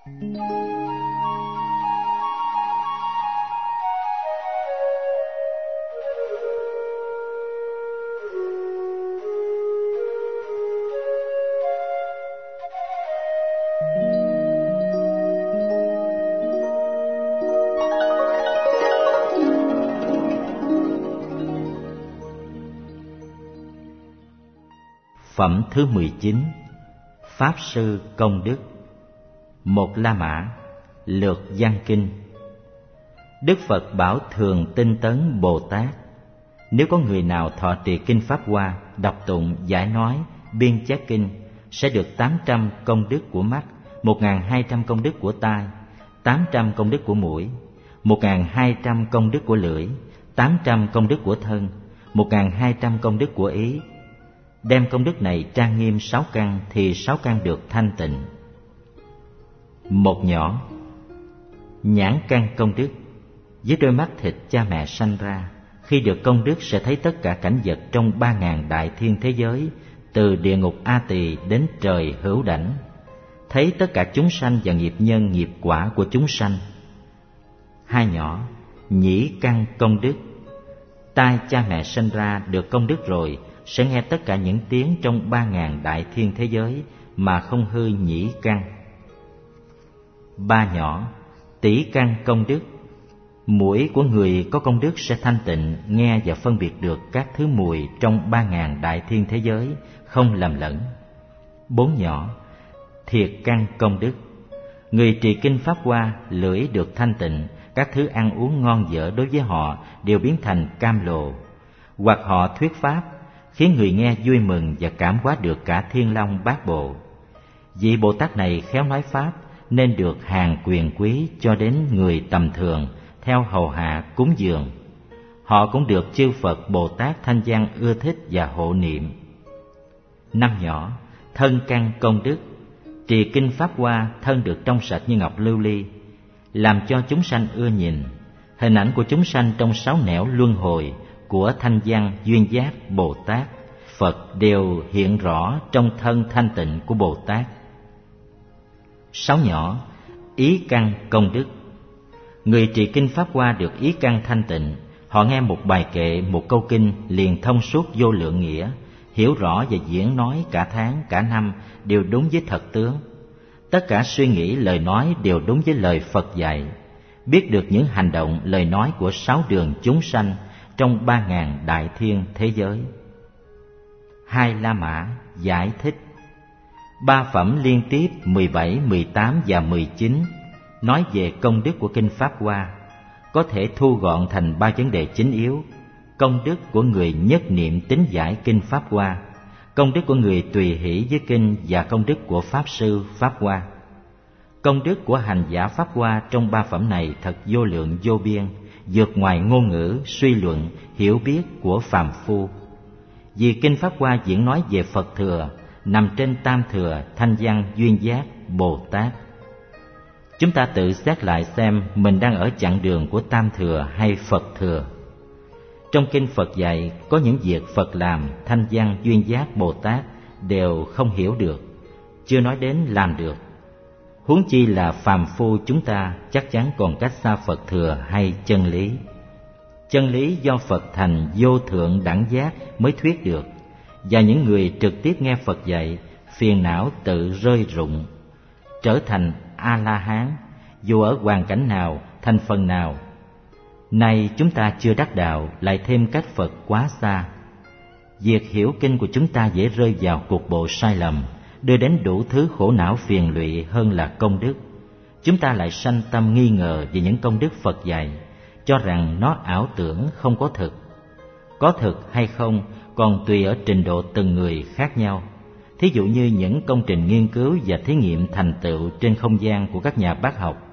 Phẩm thứ 19. Pháp Sư Công Đức. Một La Mã, lược văn kinh. Đức Phật bảo thường tinh tấn Bồ Tát: nếu có người nào thọ trì kinh Pháp Hoa, đọc tụng, giải nói, biên chép kinh, sẽ được 800 công đức của mắt, 1.200 công đức của tai, 800 công đức của mũi, 1.200 công đức của lưỡi, 800 công đức của thân, 1.200 công đức của ý. Đem công đức này trang nghiêm 6 căn thì 6 căn được thanh tịnh. Một nhỏ, nhãn căn công đức. Với đôi mắt thịt cha mẹ sanh ra, khi được công đức sẽ thấy tất cả cảnh vật trong 3.000 đại thiên thế giới, từ địa ngục A Tỳ đến trời Hữu Đảnh, thấy tất cả chúng sanh và nghiệp nhân nghiệp quả của chúng sanh. Hai nhỏ, nhĩ căn công đức. Tai cha mẹ sanh ra được công đức rồi sẽ nghe tất cả những tiếng trong 3.000 đại thiên thế giới mà không hư nhĩ căn. Ba nhỏ, tỷ căn công đức. Mũi của người có công đức sẽ thanh tịnh, nghe và phân biệt được các thứ mùi trong 3.000 đại thiên thế giới, không lầm lẫn. Bốn nhỏ, thiệt căn công đức. Người trì kinh Pháp Hoa, lưỡi được thanh tịnh, các thứ ăn uống ngon dở đối với họ đều biến thành cam lồ. Hoặc họ thuyết Pháp, khiến người nghe vui mừng và cảm hóa được cả Thiên Long Bát Bộ. Vị Bồ Tát này khéo nói Pháp nên được hàng quyền quý cho đến người tầm thường theo hầu hạ cúng dường. Họ cũng được chư Phật Bồ Tát Thanh Văn ưa thích và hộ niệm. Năm nhỏ, thân căn công đức. Trì kinh Pháp Hoa, thân được trong sạch như ngọc lưu ly, làm cho chúng sanh ưa nhìn. Hình ảnh của chúng sanh trong 6 nẻo luân hồi của Thanh Văn, Duyên Giác, Bồ Tát, Phật đều hiện rõ trong thân thanh tịnh của Bồ Tát. 6 nhỏ, ý căn công đức. Người trì kinh Pháp Hoa được ý căn thanh tịnh, họ nghe một bài kệ, một câu kinh liền thông suốt vô lượng nghĩa, hiểu rõ và diễn nói cả tháng, cả năm đều đúng với thật tướng. Tất cả suy nghĩ, lời nói đều đúng với lời Phật dạy, biết được những hành động, lời nói của 6 đường chúng sanh trong 3.000 đại thiên thế giới. Hai La Mã giải thích. 3 phẩm liên tiếp 17, 18 và 19 nói về công đức của kinh Pháp Hoa, có thể thu gọn thành 3 vấn đề chính yếu: công đức của người nhất niệm tín giải kinh Pháp Hoa, công đức của người tùy hỷ với kinh và công đức của Pháp Sư Pháp Hoa. Công đức của hành giả Pháp Hoa trong 3 phẩm này thật vô lượng vô biên, vượt ngoài ngôn ngữ, suy luận, hiểu biết của phàm phu. Vì kinh Pháp Hoa diễn nói về Phật Thừa, nằm trên Tam Thừa, Thanh Văn, Duyên Giác, Bồ Tát. Chúng ta tự xét lại xem mình đang ở chặng đường của Tam Thừa hay Phật Thừa. Trong kinh Phật dạy có những việc Phật làm, Thanh Văn, Duyên Giác, Bồ Tát đều không hiểu được, chưa nói đến làm được. Huống chi là phàm phu chúng ta chắc chắn còn cách xa Phật Thừa hay chân lý. Chân lý do Phật thành vô thượng đẳng giác mới thuyết được, và những người trực tiếp nghe Phật dạy, phiền não tự rơi rụng, trở thành A-la-hán, dù ở hoàn cảnh nào, thành phần nào. Nay chúng ta chưa đắc đạo, lại thêm cách Phật quá xa. Việc hiểu kinh của chúng ta dễ rơi vào cục bộ sai lầm, đưa đến đủ thứ khổ não phiền lụy hơn là công đức. Chúng ta lại sanh tâm nghi ngờ về những công đức Phật dạy, cho rằng nó ảo tưởng không có thực. Có thực hay không còn tùy ở trình độ từng người khác nhau. Thí dụ như những công trình nghiên cứu và thí nghiệm thành tựu trên không gian của các nhà bác học